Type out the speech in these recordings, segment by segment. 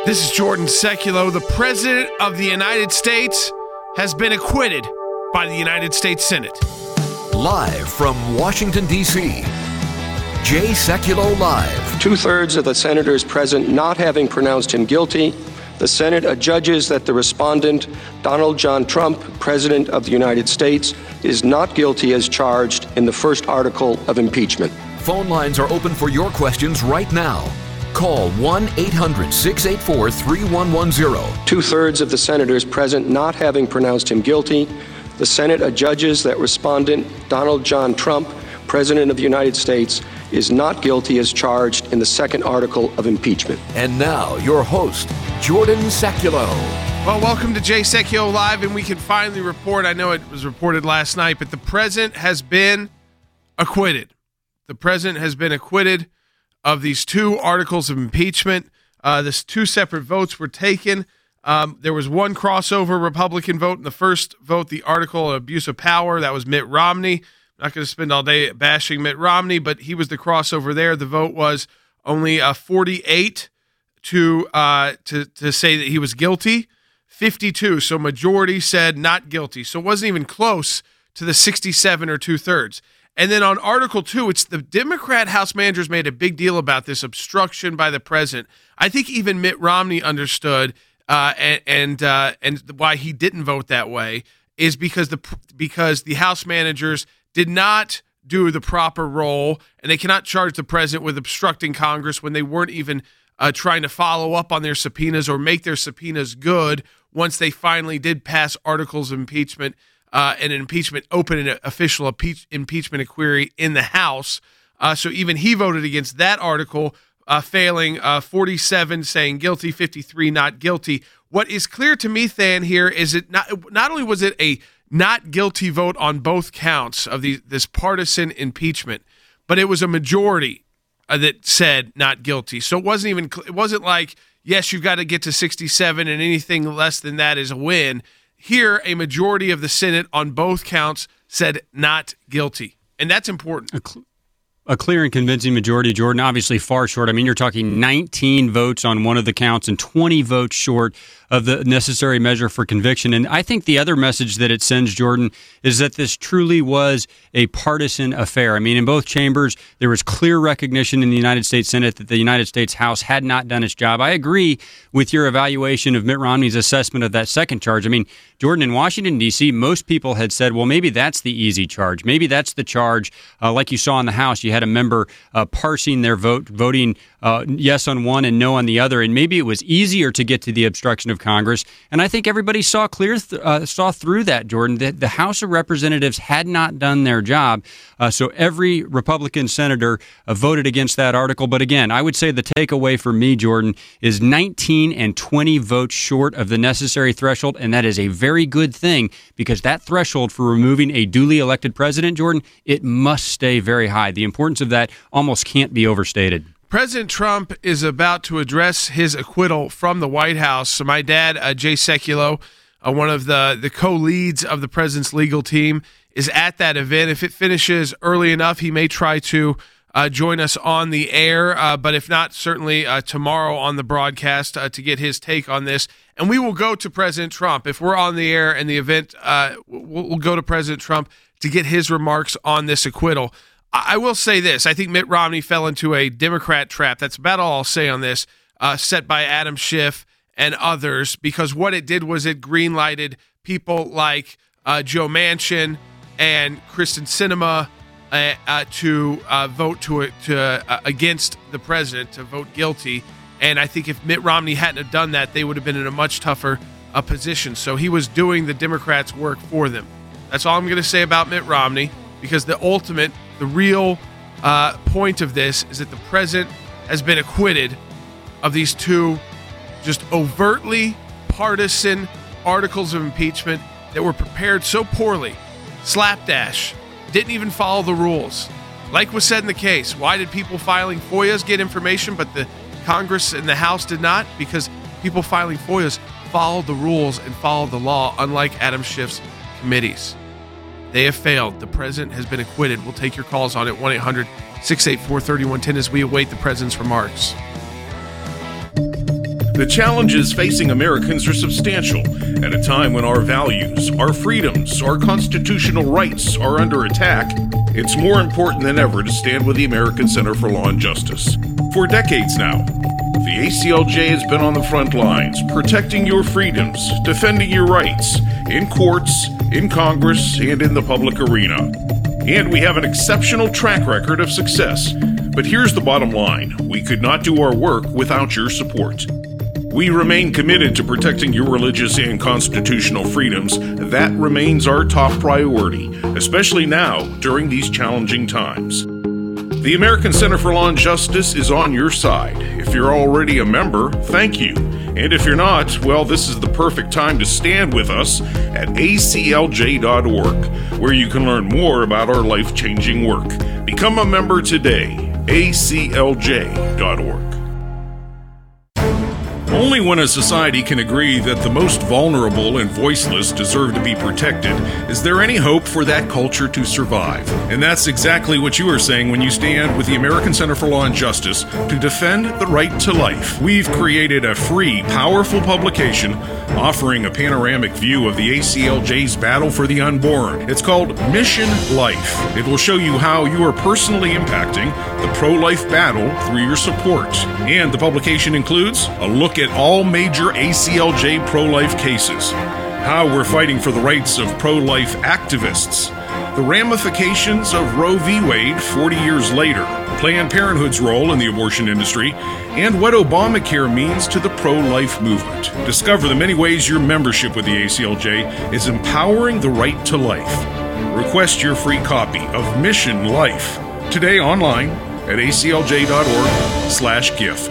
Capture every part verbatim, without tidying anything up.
This is Jordan Sekulow. The President of the United States has been acquitted by the United States Senate. Live from Washington, D C, Jay Sekulow Live. Two-thirds of the senators present not having pronounced him guilty, the Senate adjudges that the respondent, Donald John Trump, President of the United States, is not guilty as charged in the first article of impeachment. Phone lines are open for your questions right now. Call one eight hundred six eight four three one one zero. Two-thirds of the senators present not having pronounced him guilty, the Senate adjudges that respondent, Donald John Trump, President of the United States, is not guilty as charged in the second article of impeachment. And now, your host, Jordan Sekulow. Well, welcome to Jay Sekulow Live, and we can finally report, I know it was reported last night, but the President has been acquitted. The President has been acquitted of these two articles of impeachment. Uh, this two separate votes were taken. Um, there was one crossover Republican vote in the first vote, the article of abuse of power. That was Mitt Romney. I'm not going to spend all day bashing Mitt Romney, but he was the crossover there. The vote was only uh, forty-eight to uh, to to say that he was guilty, fifty-two. So majority said not guilty. So it wasn't even close to the sixty-seven or two-thirds. And then on Article two, it's the Democrat House managers made a big deal about this obstruction by the president. I think even Mitt Romney understood uh, and and, uh, and why he didn't vote that way is because the because the House managers did not do the proper role, and they cannot charge the president with obstructing Congress when they weren't even uh, trying to follow up on their subpoenas or make their subpoenas good once they finally did pass articles of impeachment. Uh, and an impeachment, open an official impeach, impeachment inquiry in the House. Uh, so even he voted against that article, uh, failing uh, forty-seven saying guilty, fifty-three not guilty. What is clear to me, Than, here is it not not only was it a not guilty vote on both counts of the, this partisan impeachment, but it was a majority uh, that said not guilty. So it wasn't even it wasn't like, yes, you've got to get to sixty-seven and anything less than that is a win. Here, a majority of the Senate on both counts said not guilty, and that's important. A, cl- a clear and convincing majority, Jordan, obviously far short. I mean, you're talking nineteen votes on one of the counts and twenty votes short of the necessary measure for conviction. And I think the other message that it sends, Jordan, is that this truly was a partisan affair. I mean, in both chambers, there was clear recognition in the United States Senate that the United States House had not done its job. I agree with your evaluation of Mitt Romney's assessment of that second charge. I mean, Jordan, in Washington, D C, most people had said, well, maybe that's the easy charge. Maybe that's the charge. Uh, like you saw in the House, you had a member uh, parsing their vote, voting uh, yes on one and no on the other. And maybe it was easier to get to the obstruction of Congress. And I think everybody saw clear th- uh, saw through that, Jordan, that the House of Representatives had not done their job. Uh, so every Republican senator uh, voted against that article. But again, I would say the takeaway for me, Jordan, is nineteen and twenty votes short of the necessary threshold. And that is a very good thing, because that threshold for removing a duly elected president, Jordan, it must stay very high. The importance of that almost can't be overstated. President Trump is about to address his acquittal from the White House. So my dad, uh, Jay Sekulow, uh, one of the, the co-leads of the president's legal team, is at that event. If it finishes early enough, he may try to uh, join us on the air, uh, but if not, certainly uh, tomorrow on the broadcast uh, to get his take on this. And we will go to President Trump. If we're on the air and the event, uh, we'll, we'll go to President Trump to get his remarks on this acquittal. I will say this. I think Mitt Romney fell into a Democrat trap. That's about all I'll say on this, uh, set by Adam Schiff and others, because what it did was it green-lighted people like uh, Joe Manchin and Kristen Sinema uh, uh, to uh, vote to, to uh, against the president, to vote guilty. And I think if Mitt Romney hadn't have done that, they would have been in a much tougher uh, position. So he was doing the Democrats' work for them. That's all I'm going to say about Mitt Romney, because the ultimate, the real uh, point of this is that the president has been acquitted of these two just overtly partisan articles of impeachment that were prepared so poorly, slapdash, didn't even follow the rules. Like was said in the case, why did people filing F O I As get information, but the Congress and the House did not? Because people filing F O I As followed the rules and followed the law, unlike Adam Schiff's committees. They have failed. The president has been acquitted. We'll take your calls on it, one eight hundred six eight four three one one zero as we await the president's remarks. The challenges facing Americans are substantial at a time when our values, our freedoms, our constitutional rights are under attack. It's more important than ever to stand with the American Center for Law and Justice. For decades now, the A C L J has been on the front lines, protecting your freedoms, defending your rights, in courts, in Congress, and in the public arena. And we have an exceptional track record of success. But here's the bottom line. We could not do our work without your support. We remain committed to protecting your religious and constitutional freedoms. That remains our top priority, especially now during these challenging times. The American Center for Law and Justice is on your side. If you're already a member, thank you. And if you're not, well, this is the perfect time to stand with us at A C L J dot org, where you can learn more about our life-changing work. Become a member today, A C L J dot org. Only when a society can agree that the most vulnerable and voiceless deserve to be protected is there any hope for that culture to survive. And that's exactly what you are saying when you stand with the American Center for Law and Justice to defend the right to life. We've created a free, powerful publication offering a panoramic view of the A C L J's battle for the unborn. It's called Mission Life. It will show you how you are personally impacting the pro-life battle through your support. And the publication includes a look at all major A C L J pro-life cases, how we're fighting for the rights of pro-life activists, the ramifications of Roe v. Wade forty years later, Planned Parenthood's role in the abortion industry, and what Obamacare means to the pro-life movement. Discover the many ways your membership with the A C L J is empowering the right to life. Request your free copy of Mission Life today online at A C L J dot org slash gift.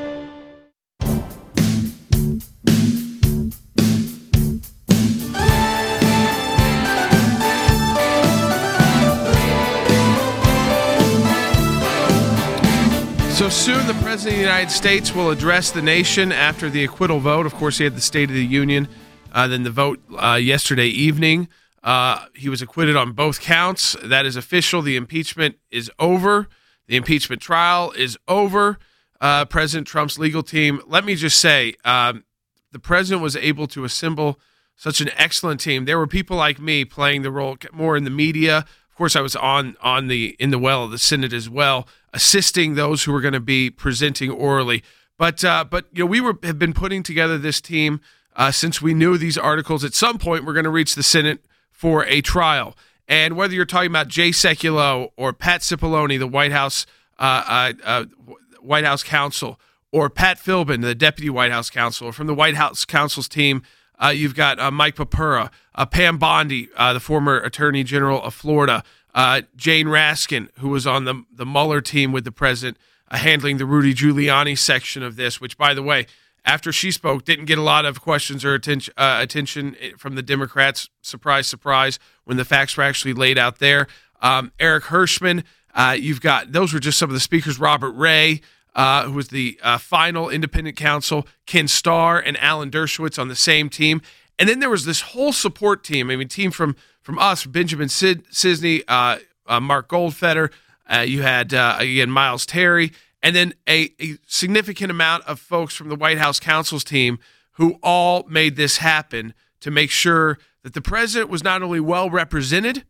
So soon, the President of the United States will address the nation after the acquittal vote. Of course, he had the State of the Union, uh, then the vote uh, yesterday evening. Uh, he was acquitted on both counts. That is official. The impeachment is over. The impeachment trial is over. Uh, President Trump's legal team, let me just say, um, the president was able to assemble such an excellent team. There were people like me playing the role more in the media. Of course, I was on on the in the well of the Senate as well, assisting those who were going to be presenting orally. But uh, but you know, we were have been putting together this team uh, since we knew these articles at some point were going to reach the Senate for a trial. And whether you're talking about Jay Sekulow or Pat Cipollone, the White House uh, uh, uh, White House counsel, or Pat Philbin, the deputy White House counsel, or from the White House counsel's team, uh, you've got uh, Mike Papura, uh, Pam Bondi, uh, the former Attorney General of Florida, uh, Jane Raskin, who was on the the Mueller team with the president, uh, handling the Rudy Giuliani section of this, which, by the way, after she spoke, didn't get a lot of questions or attention, uh, attention from the Democrats. Surprise, surprise, when the facts were actually laid out there. Um, Eric Hirschman, uh, you've got, those were just some of the speakers. Robert Ray, uh, who was the uh, final independent counsel, Ken Starr and Alan Dershowitz on the same team. And then there was this whole support team. I mean, team from, from us, Benjamin Sid, Cisney, uh, uh, Mark Goldfeder. Uh, you had, uh, again, Miles Terry. And then a, a significant amount of folks from the White House counsel's team who all made this happen to make sure that the president was not only well represented,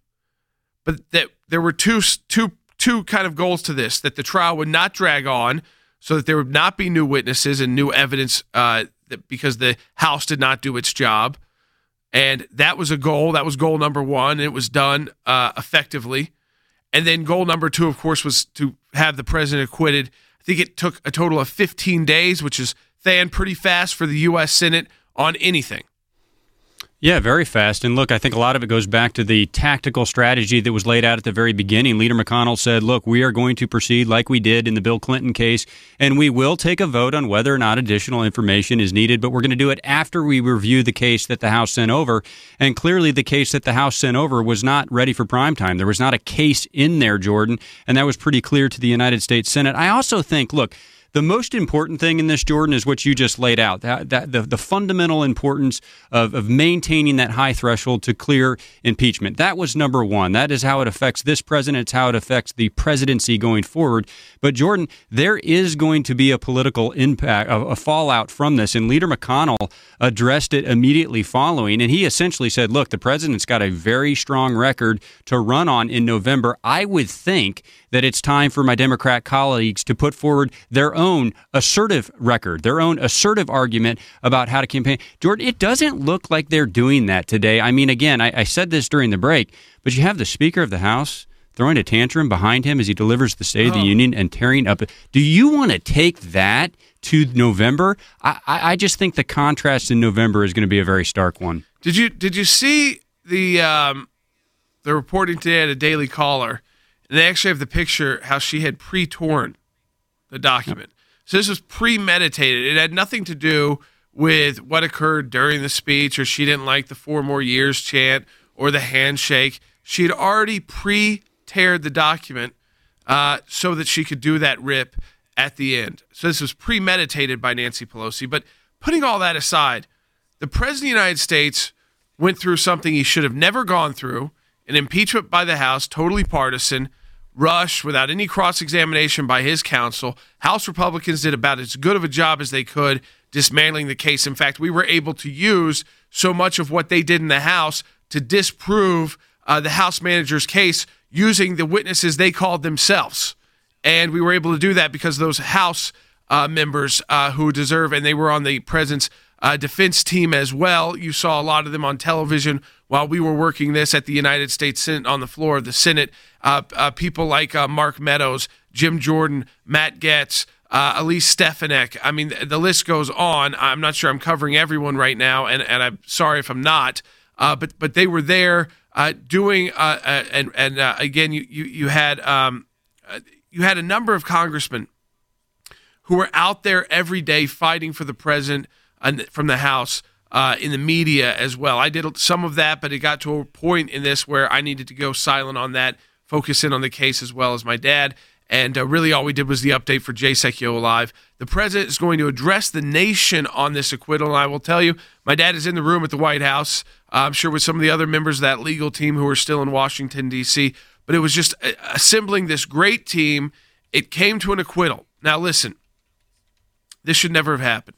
but that there were two, two, two kind of goals to this, that the trial would not drag on so that there would not be new witnesses and new evidence uh, that because the House did not do its job. And that was a goal. That was goal number one, and it was done uh, effectively. And then goal number two, of course, was to have the president acquitted. I think it took a total of fifteen days, which is, Than, pretty fast for the U S Senate on anything. Yeah, very fast. And look, I think a lot of it goes back to the tactical strategy that was laid out at the very beginning. Leader McConnell said, look, we are going to proceed like we did in the Bill Clinton case, and we will take a vote on whether or not additional information is needed, but we're going to do it after we review the case that the House sent over. And clearly the case that the House sent over was not ready for prime time. There was not a case in there, Jordan, and that was pretty clear to the United States Senate. I also think, look, The most important thing in this, Jordan, is what you just laid out, that, that the, the fundamental importance of, of maintaining that high threshold to clear impeachment. That was number one. That is how it affects this president. It's how it affects the presidency going forward. But, Jordan, there is going to be a political impact, a, a fallout from this, and Leader McConnell addressed it immediately following, and he essentially said, look, the president's got a very strong record to run on in November. I would think that it's time for my Democrat colleagues to put forward their own assertive record, their own assertive argument about how to campaign. Jordan, it doesn't look like they're doing that today. I mean, again, I, I said this during the break, but you have the Speaker of the House throwing a tantrum behind him as he delivers the State of the Union and tearing up. Do you want to take that to November? I, I just think the contrast in November is going to be a very stark one. Did you did you see the um, the reporting today at a Daily Caller? And they actually have the picture how she had pre-torn the document. So this was premeditated. It had nothing to do with what occurred during the speech, or she didn't like the four more years chant or the handshake. She had already pre-teared the document uh, so that she could do that rip at the end. So this was premeditated by Nancy Pelosi. But putting all that aside, the President of the United States went through something he should have never gone through, an impeachment by the House, totally partisan, rush without any cross-examination by his counsel. House Republicans did about as good of a job as they could dismantling the case. In fact, we were able to use so much of what they did in the House to disprove uh, the House manager's case using the witnesses they called themselves. And we were able to do that because of those House uh, members uh, who deserve, and they were on the president's uh, defense team as well. You saw a lot of them on television while we were working this at the United States Senate, on the floor of the Senate. Uh, uh, people like uh, Mark Meadows, Jim Jordan, Matt Gaetz, uh, Elise Stefanik. I mean, the list goes on. I'm not sure I'm covering everyone right now, and, and I'm sorry if I'm not. Uh, but but they were there uh, doing, uh, uh, and and uh, again, you you you had um, uh, you had a number of congressmen who were out there every day fighting for the president uh, from the House. Uh, in the media as well. I did some of that, but it got to a point in this where I needed to go silent on that, focus in on the case as well as my dad. And uh, really all we did was the update for Jay Secchio Live. The president is going to address the nation on this acquittal. And I will tell you, my dad is in the room at the White House, uh, I'm sure with some of the other members of that legal team who are still in Washington, D C. But it was just uh, assembling this great team. It came to an acquittal. Now listen, this should never have happened.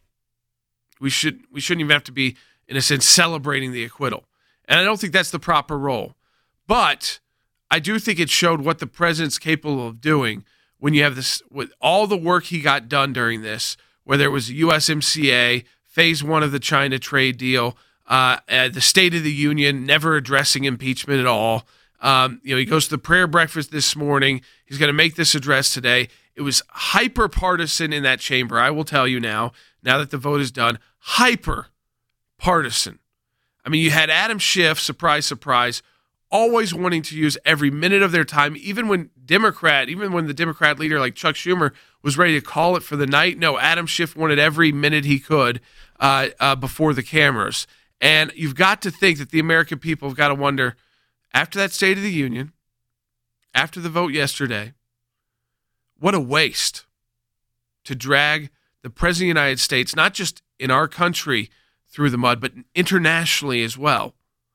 We should we shouldn't even have to be, in a sense, celebrating the acquittal. And I don't think that's the proper role. But I do think it showed what the president's capable of doing when you have this, with all the work he got done during this, whether it was U S M C A, phase one of the China trade deal, uh, uh, the State of the Union, never addressing impeachment at all. Um, you know, he goes to the prayer breakfast this morning. He's going to make this address today. It was hyper partisan in that chamber. I will tell you now, now that the vote is done, hyper partisan. I mean, you had Adam Schiff, surprise, surprise, always wanting to use every minute of their time, even when Democrat, even when the Democrat leader like Chuck Schumer was ready to call it for the night. No, Adam Schiff wanted every minute he could uh, uh, before the cameras. And you've got to think that the American people have got to wonder, after that State of the Union, after the vote yesterday, what a waste to drag the President of the United States, not just in our country through the mud, but internationally as well,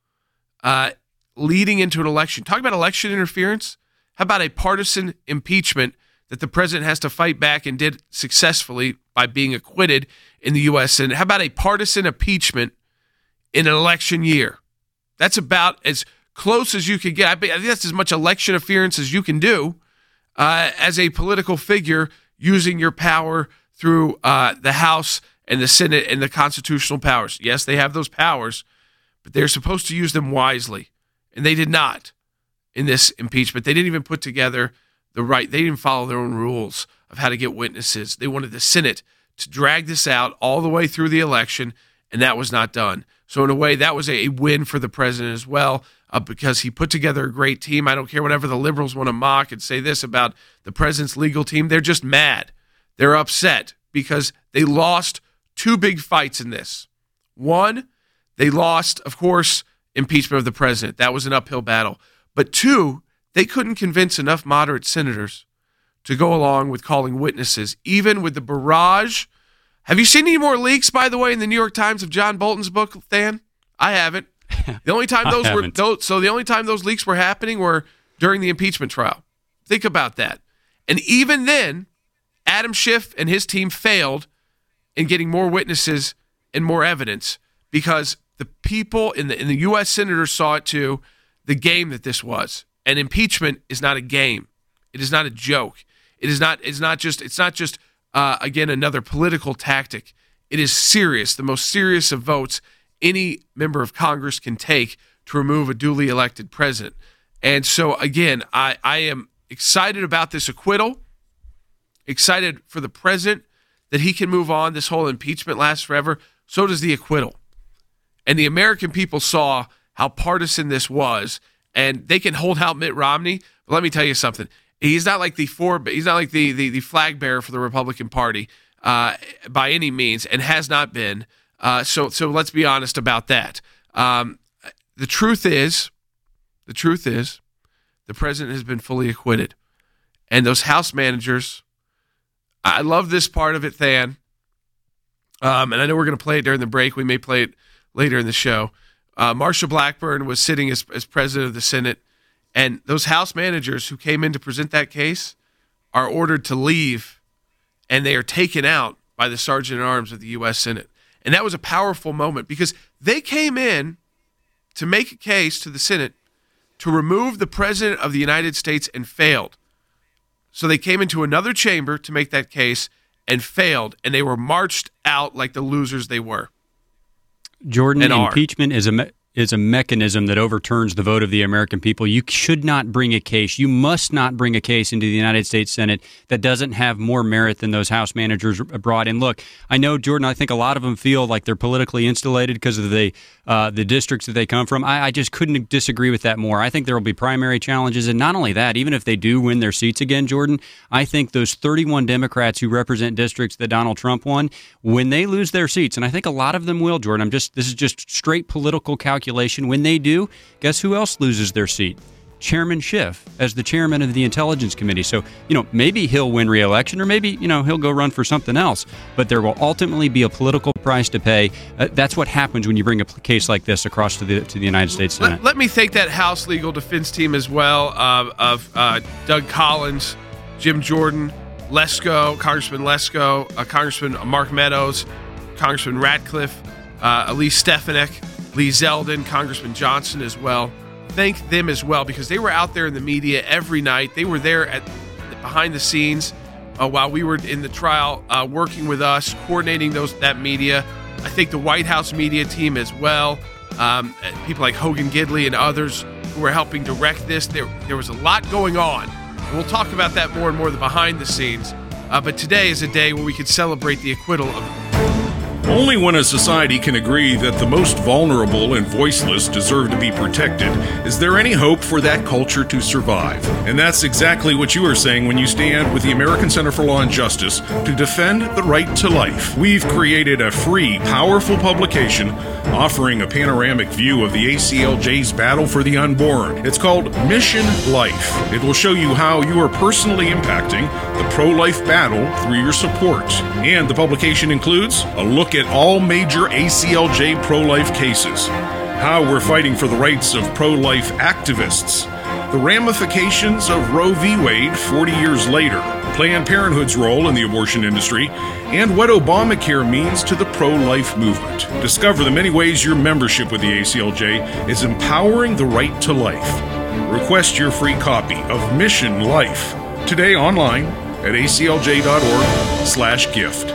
uh, leading into an election. Talk about election interference. How about a partisan impeachment that the president has to fight back and did successfully by being acquitted in the U S Senate? How about a partisan impeachment in an election year? That's about as close as you can get. I think that's as much election interference as you can do uh, as a political figure using your power through uh, the House and the Senate and the constitutional powers. Yes, they have those powers, but they're supposed to use them wisely, and they did not in this impeachment. They didn't even put together the right, they didn't follow their own rules of how to get witnesses. They wanted the Senate to drag this out all the way through the election, and that was not done. So in a way, that was a win for the president as well, uh, because he put together a great team. I don't care whatever the liberals want to mock and say this about the president's legal team. They're just mad. They're upset because they lost two big fights in this. One, they lost, of course, impeachment of the president. That was an uphill battle. But two, they couldn't convince enough moderate senators to go along with calling witnesses, even with the barrage. Have you seen any more leaks, by the way, in the New York Times of John Bolton's book, Than? I haven't. The only time those were those, so the only time those leaks were happening were during the impeachment trial. Think about that. And even then, Adam Schiff and his team failed in getting more witnesses and more evidence because the people in the in the U S senators saw it too, the game that this was. And impeachment is not a game. It is not a joke. It is not. It's not just. It's not just. Uh, again, another political tactic. It is serious. The most serious of votes any member of Congress can take to remove a duly elected president. And so, again, I, I am excited about this acquittal. Excited for the president that he can move on. This whole impeachment lasts forever. So does the acquittal. And the American people saw how partisan this was, and they can hold out Mitt Romney. But let me tell you something. He's not like the four. He's not like the the, the flag bearer for the Republican Party uh, by any means, and has not been. Uh, so so let's be honest about that. Um, the truth is, the truth is, the president has been fully acquitted, and those House managers. I love this part of it, Than. Um, and I know we're going to play it during the break. We may play it later in the show. Uh, Marsha Blackburn was sitting as as president of the Senate. And those House managers who came in to present that case are ordered to leave, and they are taken out by the Sergeant-at-Arms of the U S Senate. And that was a powerful moment because they came in to make a case to the Senate to remove the President of the United States and failed. So they came into another chamber to make that case and failed, and they were marched out like the losers they were. Jordan, impeachment is a me- is a mechanism that overturns the vote of the American people. You should not bring a case. You must not bring a case into the United States Senate that doesn't have more merit than those House managers brought in. Look, I know, Jordan, I think a lot of them feel like they're politically insulated because of the uh, the districts that they come from. I, I just couldn't disagree with that more. I think there will be primary challenges. And not only that, even if they do win their seats again, Jordan, I think those thirty-one Democrats who represent districts that Donald Trump won, when they lose their seats, and I think a lot of them will, Jordan, I'm just this is just straight political calculation. When they do, guess who else loses their seat? Chairman Schiff as the chairman of the Intelligence Committee. So, you know, maybe he'll win re-election or maybe, you know, he'll go run for something else. But there will ultimately be a political price to pay. Uh, that's what happens when you bring a case like this across to the to the United States Senate. Let, let me thank that House legal defense team as well uh, of uh, Doug Collins, Jim Jordan, Lesko, Congressman Lesko, uh, Congressman Mark Meadows, Congressman Ratcliffe, uh, Elise Stefanik, Lee Zeldin, Congressman Johnson as well. Thank them as well because they were out there in the media every night. They were there at behind the scenes uh, while we were in the trial, uh, working with us, coordinating those that media. I think the White House media team as well, um, people like Hogan Gidley and others who were helping direct this. There, there was a lot going on. And we'll talk about that more and more, the behind the scenes. Uh, but today is a day where we can celebrate the acquittal of Only when a society can agree that the most vulnerable and voiceless deserve to be protected is there any hope for that culture to survive. And that's exactly what you are saying when you stand with the American Center for Law and Justice to defend the right to life. We've created a free, powerful publication offering a panoramic view of the A C L J's battle for the unborn. It's called Mission Life. It will show you how you are personally impacting the pro-life battle through your support. And the publication includes a look at all major A C L J pro-life cases, how we're fighting for the rights of pro-life activists, the ramifications of Roe v. Wade forty years later, Planned Parenthood's role in the abortion industry, and what Obamacare means to the pro-life movement. Discover the many ways your membership with the A C L J is empowering the right to life. Request your free copy of Mission Life today online at A C L J dot org slash gift.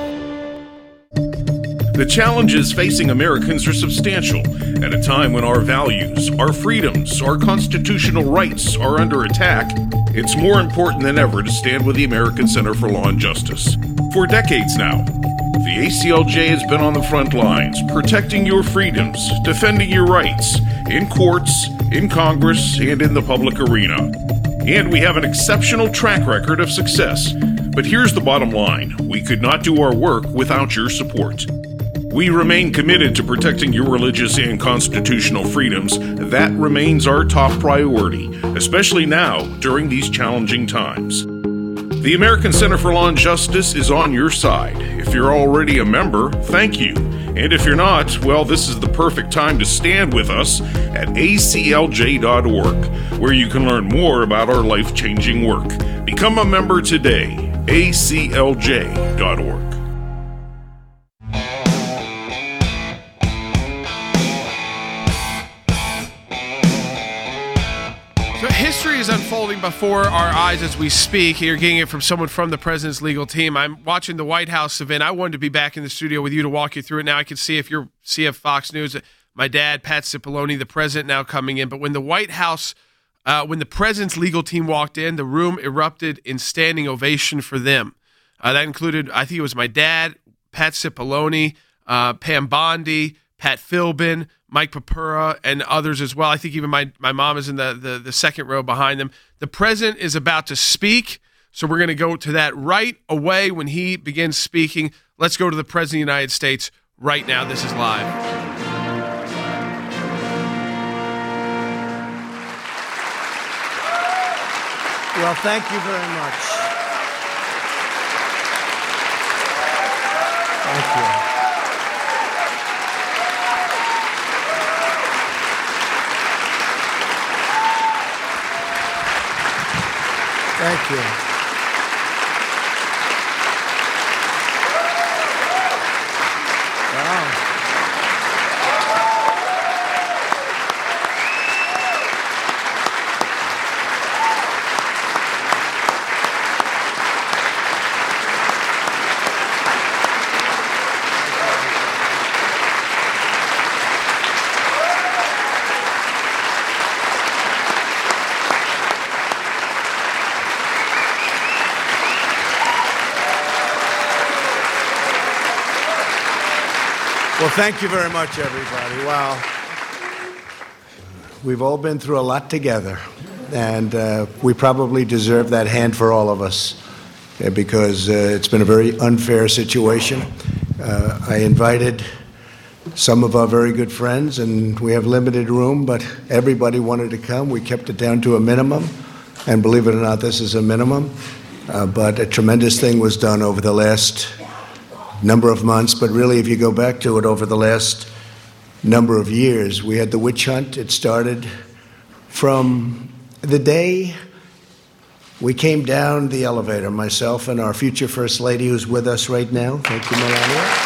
The challenges facing Americans are substantial at a time when our values, our freedoms, our constitutional rights are under attack. It's more important than ever to stand with the American Center for Law and Justice. For decades now, the A C L J has been on the front lines, protecting your freedoms, defending your rights, in courts, in Congress, and in the public arena. And we have an exceptional track record of success. But here's the bottom line. We could not do our work without your support. We remain committed to protecting your religious and constitutional freedoms. That remains our top priority, especially now during these challenging times. The American Center for Law and Justice is on your side. If you're already a member, thank you. And if you're not, well, this is the perfect time to stand with us at A C L J dot org, where you can learn more about our life-changing work. Become a member today, A C L J dot org. History is unfolding before our eyes as we speak. You're getting it from someone from the president's legal team. I'm watching the White House event. I wanted to be back in the studio with you to walk you through it. Now I can see if you're C F Fox News, my dad, Pat Cipollone, the president now coming in. But when the White House, uh, when the president's legal team walked in, the room erupted in standing ovation for them. Uh, that included, I think it was my dad, Pat Cipollone, uh, Pam Bondi, Pat Philbin, Mike Papura, and others as well. I think even my, my mom is in the, the, the second row behind them. The president is about to speak, so we're going to go to that right away when he begins speaking. Let's go to the president of the United States right now. This is live. Well, thank you very much. Thank you. Thank you. Wow. Well, thank you very much, everybody. Wow. We've all been through a lot together, and uh, we probably deserve that hand for all of us uh, because uh, it's been a very unfair situation. Uh, I invited some of our very good friends, and we have limited room, but everybody wanted to come. We kept it down to a minimum, and believe it or not, this is a minimum. Uh, but a tremendous thing was done over the last number of months, but really if you go back to it over the last number of years, we had the witch hunt. It started from the day we came down the elevator, myself and our future First Lady who's with us right now. Thank you, Melania.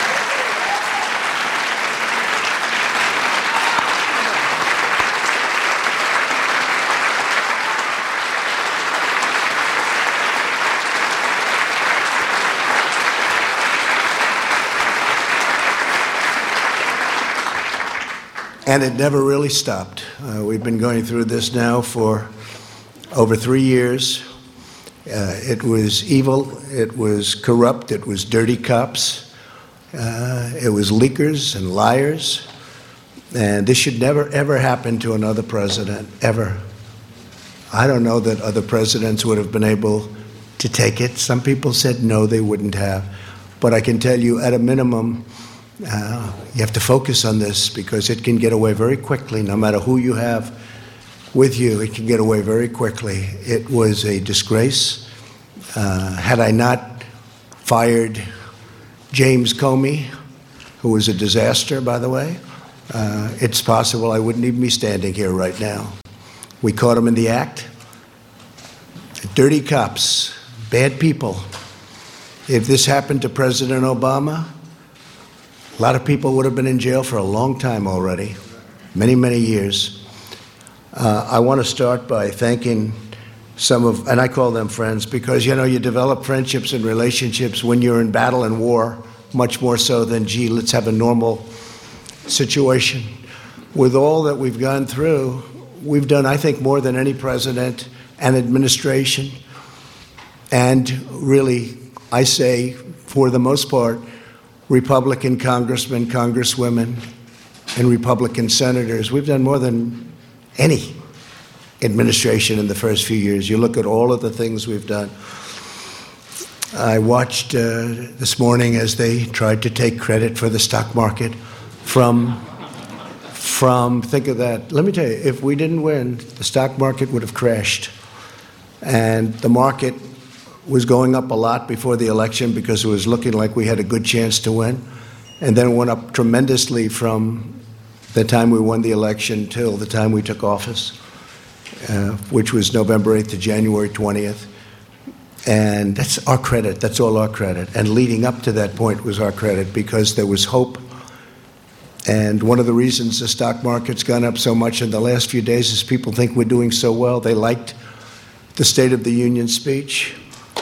And it never really stopped. Uh, we've been going through this now for over three years. Uh, it was evil, it was corrupt, it was dirty cops, uh, it was leakers and liars. And this should never, ever happen to another president, ever. I don't know that other presidents would have been able to take it. Some people said no, they wouldn't have. But I can tell you, at a minimum, Uh, you have to focus on this because it can get away very quickly. No matter who you have with you, it can get away very quickly. It was a disgrace. Uh, had I not fired James Comey, who was a disaster, by the way, uh, it's possible I wouldn't even be standing here right now. We caught him in the act. Dirty cops, bad people. If this happened to President Obama, a lot of people would have been in jail for a long time already, many, many years. Uh, I want to start by thanking some of, and I call them friends, because, you know, you develop friendships and relationships when you're in battle and war, much more so than, gee, let's have a normal situation. With all that we've gone through, we've done, I think, more than any president and administration. And really, I say, for the most part, Republican congressmen, congresswomen, and Republican senators. We've done more than any administration in the first few years. You look at all of the things we've done. I watched uh, this morning as they tried to take credit for the stock market from, from, think of that. Let me tell you, if we didn't win, the stock market would have crashed. And the market was going up a lot before the election because it was looking like we had a good chance to win. And then it went up tremendously from the time we won the election till the time we took office, uh, which was November eighth to January twentieth. And that's our credit. That's all our credit. And leading up to that point was our credit because there was hope. And one of the reasons the stock market's gone up so much in the last few days is people think we're doing so well. They liked the State of the Union speech.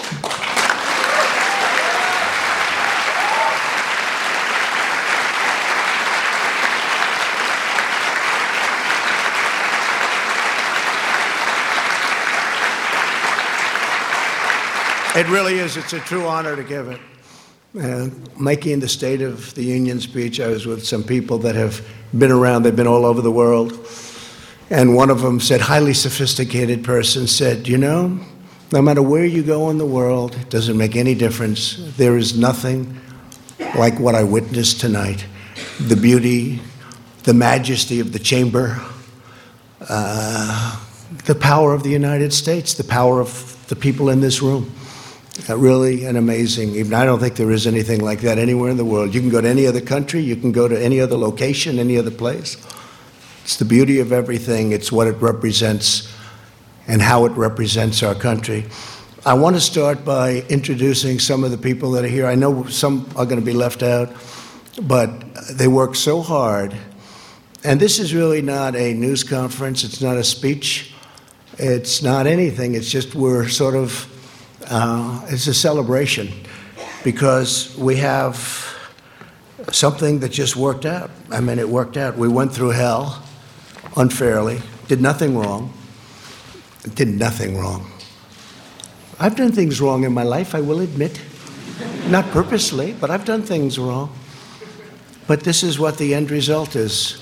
It really is. It's a true honor to give it. Uh, making the State of the Union speech, I was with some people that have been around. They've been all over the world. And one of them said, highly sophisticated person said, you know, no matter where you go in the world, it doesn't make any difference. There is nothing like what I witnessed tonight. The beauty, the majesty of the chamber, uh, the power of the United States, the power of the people in this room. Uh, really an amazing, even I don't think there is anything like that anywhere in the world. You can go to any other country, you can go to any other location, any other place. It's the beauty of everything. It's what it represents and how it represents our country. I want to start by introducing some of the people that are here. I know some are going to be left out, but they work so hard. And this is really not a news conference. It's not a speech. It's not anything. It's just we're sort of Uh, it's a celebration because we have something that just worked out. I mean, it worked out. We went through hell unfairly, did nothing wrong, did nothing wrong. I've done things wrong in my life, I will admit. Not purposely, but I've done things wrong. But this is what the end result is.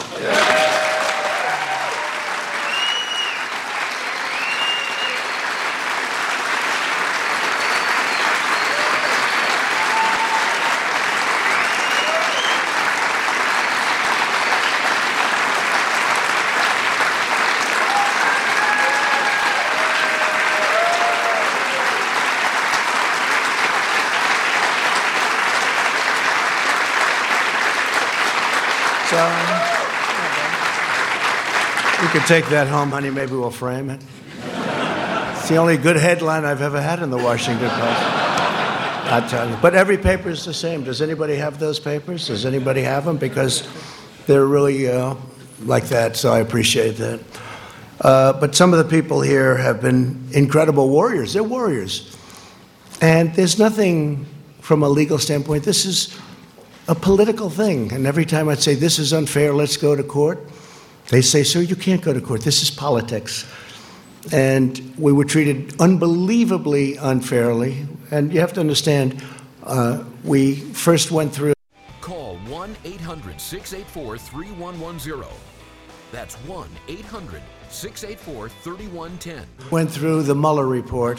You can take that home, honey. Maybe we'll frame it. It's the only good headline I've ever had in the Washington Post. I tell you. But every paper is the same. Does anybody have those papers? Does anybody have them? Because they're really uh, like that, so I appreciate that. Uh, but some of the people here have been incredible warriors. They're warriors. And there's nothing from a legal standpoint. This is a political thing. And every time I'd say, this is unfair, let's go to court, they say, sir, you can't go to court. This is politics. And we were treated unbelievably unfairly. And you have to understand, uh, we first went through. Call one eight hundred six eight four three one one zero. That's one eight hundred six eight four three one one zero. Went through the Mueller report.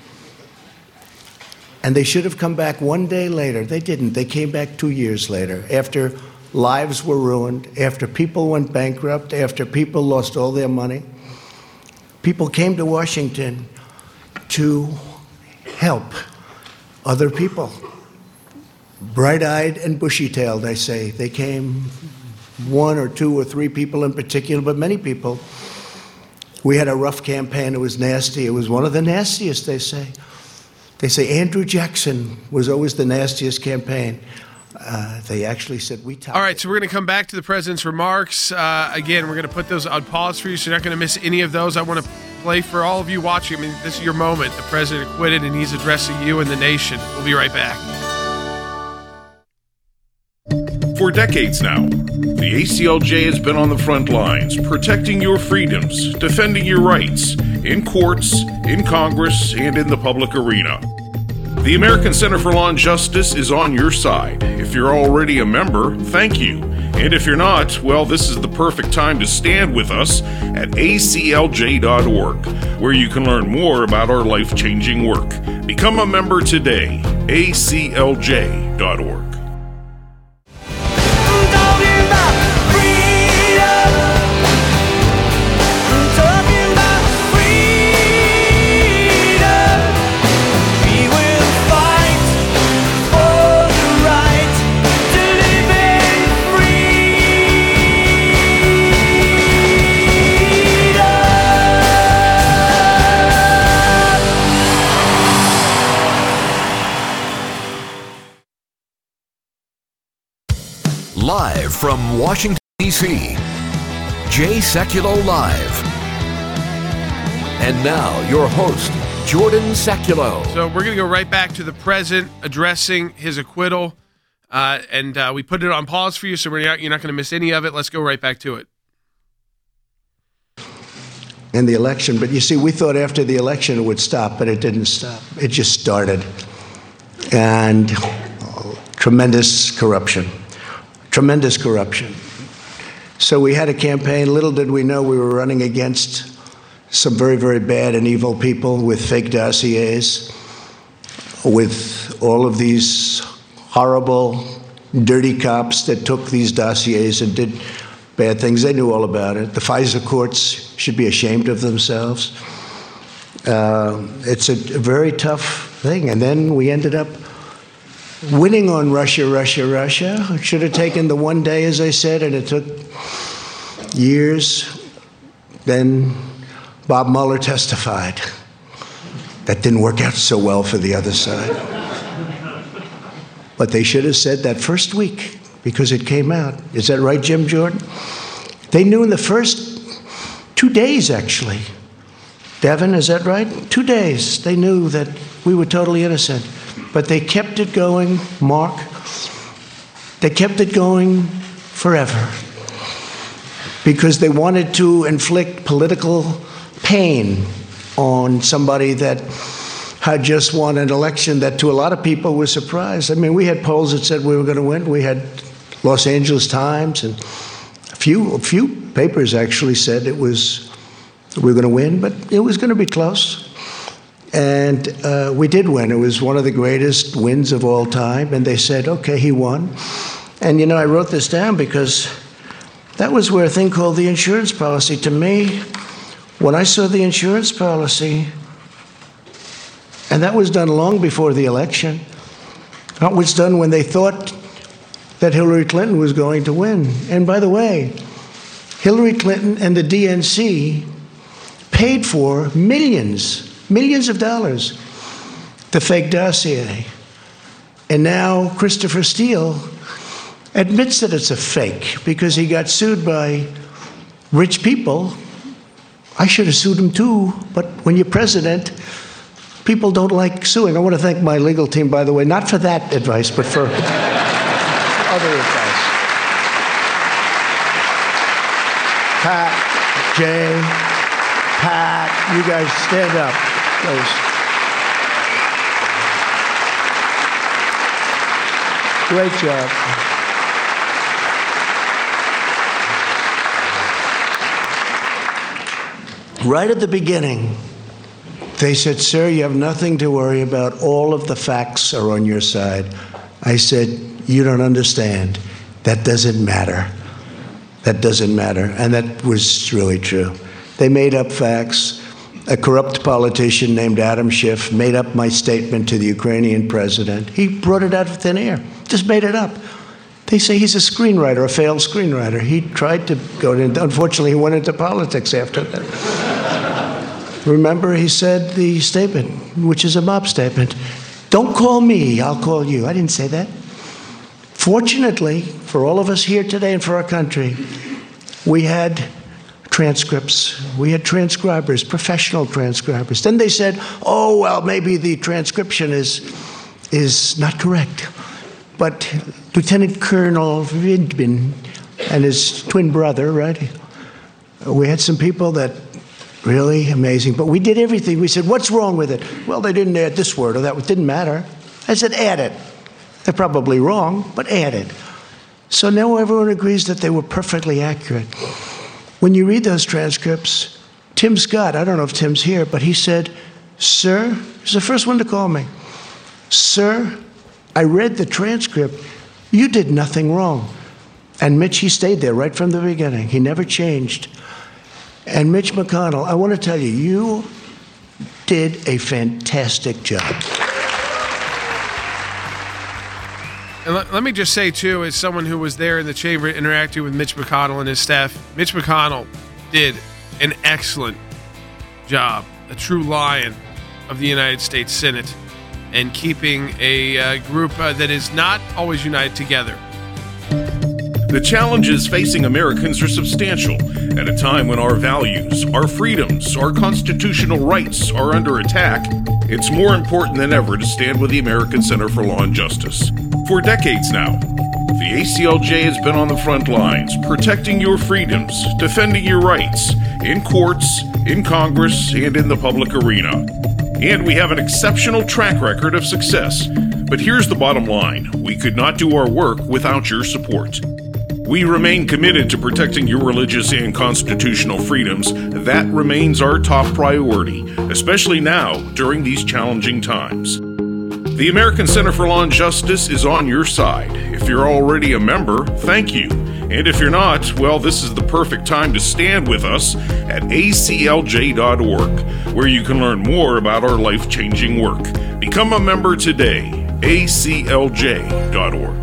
And they should have come back one day later. They didn't. They came back two years later, after lives were ruined, after people went bankrupt, after people lost all their money. People came to Washington to help other people. Bright-eyed and bushy-tailed, I say. They came, one or two or three people in particular, but many people. We had a rough campaign. It was nasty. It was one of the nastiest, they say. They say Andrew Jackson was always the nastiest campaign. Uh, they actually said we topped. All right, so we're going to come back to the president's remarks. Uh, again, we're going to put those on pause for you, so you're not going to miss any of those. I want to play for all of you watching. I mean, this is your moment. The president acquitted, and he's addressing you and the nation. We'll be right back. For decades now, the A C L J has been on the front lines, protecting your freedoms, defending your rights, in courts, in Congress, and in the public arena. The American Center for Law and Justice is on your side. If you're already a member, thank you. And if you're not, well, this is the perfect time to stand with us at A C L J dot org, where you can learn more about our life-changing work. Become a member today, A C L J dot org. Live from Washington, D C, Jay Sekulow Live. And now, your host, Jordan Sekulow. So we're going to go right back to the president addressing his acquittal. Uh, and uh, we put it on pause for you, so we're not, you're not going to miss any of it. Let's go right back to it. In the election, but you see, we thought after the election it would stop, but it didn't stop. It just started. And uh, tremendous corruption. Tremendous corruption. So we had a campaign. Little did we know we were running against some very, very bad and evil people with fake dossiers, with all of these horrible, dirty cops that took these dossiers and did bad things. They knew all about it. The FISA courts should be ashamed of themselves. Uh, it's a, a very tough thing. And then we ended up winning on Russia, Russia, Russia. It should have taken the one day, as I said, and it took years. Then Bob Mueller testified. That didn't work out so well for the other side. But they should have said that first week, because it came out. Is that right, Jim Jordan? They knew in the first two days, actually. Devin, is that right? Two days, they knew that we were totally innocent. But they kept it going, Mark. They kept it going forever. Because they wanted to inflict political pain on somebody that had just won an election that to a lot of people was surprised. I mean, we had polls that said we were going to win. We had Los Angeles Times and a few a few papers actually said it was we were going to win, but it was going to be close. And uh, we did win. It was one of the greatest wins of all time. And they said, okay, he won. And, you know, I wrote this down because that was where a thing called the insurance policy. To me, when I saw the insurance policy, and that was done long before the election. That was done when they thought that Hillary Clinton was going to win. And by the way, Hillary Clinton and the D N C paid for millions, millions of dollars, the fake dossier. And now Christopher Steele admits that it's a fake because he got sued by rich people. I should have sued him too, but when you're president, people don't like suing. I want to thank my legal team, by the way, not for that advice, but for other advice. Pat, Jay, Pat, you guys stand up, please. Great job. Right at the beginning, they said, sir, you have nothing to worry about. All of the facts are on your side. I said, you don't understand. That doesn't matter. That doesn't matter. And that was really true. They made up facts. A corrupt politician named Adam Schiff made up my statement to the Ukrainian president. He brought it out of thin air, just made it up. They say he's a screenwriter, a failed screenwriter. He tried to go into, unfortunately, he went into politics after that. Remember, he said the statement, which is a mob statement, don't call me, I'll call you. I didn't say that. Fortunately, for all of us here today and for our country, we had transcripts. We had transcribers, professional transcribers. Then they said, oh, well, maybe the transcription is, is not correct. But Lieutenant Colonel Vidbin and his twin brother, right? We had some people that really amazing. But we did everything. We said, what's wrong with it? Well, they didn't add this word or that. It didn't matter. I said, add it. They're probably wrong, but add it. So now everyone agrees that they were perfectly accurate. When you read those transcripts, Tim Scott, I don't know if Tim's here, but he said, sir, he's the first one to call me. Sir, I read the transcript. You did nothing wrong. And Mitch, he stayed there right from the beginning. He never changed. And Mitch McConnell, I want to tell you, you did a fantastic job. And let, let me just say, too, as someone who was there in the chamber interacting with Mitch McConnell and his staff, Mitch McConnell did an excellent job, a true lion of the United States Senate, and keeping a uh, group uh, that is not always united together. The challenges facing Americans are substantial at a time when our values, our freedoms, our constitutional rights are under attack. It's more important than ever to stand with the American Center for Law and Justice. For decades now, the A C L J has been on the front lines, protecting your freedoms, defending your rights, in courts, in Congress, and in the public arena. And we have an exceptional track record of success. But here's the bottom line. We could not do our work without your support. We remain committed to protecting your religious and constitutional freedoms. That remains our top priority, especially now during these challenging times. The American Center for Law and Justice is on your side. If you're already a member, thank you. And if you're not, well, this is the perfect time to stand with us at A C L J dot org, where you can learn more about our life-changing work. Become a member today, A C L J dot org.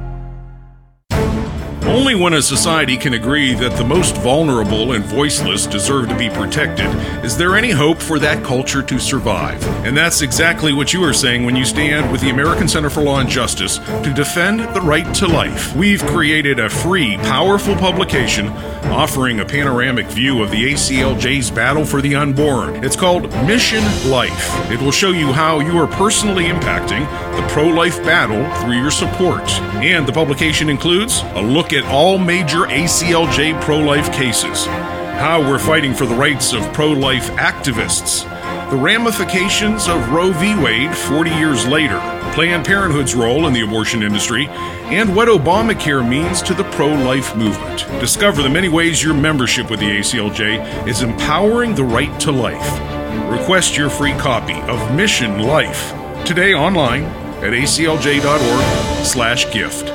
Only when a society can agree that the most vulnerable and voiceless deserve to be protected is there any hope for that culture to survive. And that's exactly what you are saying when you stand with the American Center for Law and Justice to defend the right to life. We've created a free, powerful publication offering a panoramic view of the A C L J's battle for the unborn. It's called Mission Life. It will show you how you are personally impacting the pro-life battle through your support. And the publication includes a look at all major A C L J pro-life cases, how we're fighting for the rights of pro-life activists, the ramifications of Roe v. Wade forty years later, Planned Parenthood's role in the abortion industry, and what Obamacare means to the pro-life movement. Discover the many ways your membership with the A C L J is empowering the right to life. Request your free copy of Mission Life today online at A C L J dot org slash gift.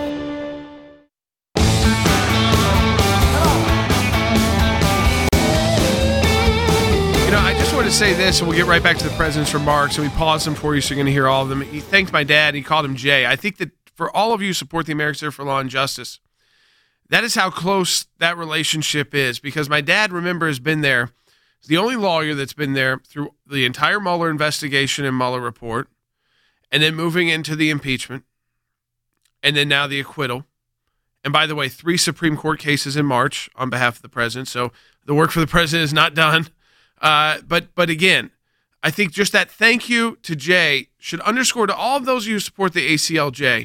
To say this, and we'll get right back to the president's remarks, and we paused them for you so you're going to hear all of them. He thanked my dad. He called him Jay. I think that for all of you who support the American Center for Law and Justice, that is how close that relationship is, because my dad, remember, has been there. He's the only lawyer that's been there through the entire Mueller investigation and Mueller report, and then moving into the impeachment, and then now the acquittal. And by the way, three Supreme Court cases in March on behalf of the president, so the work for the president is not done. Uh, but but again, I think just that thank you to Jay should underscore to all of those of you who support the A C L J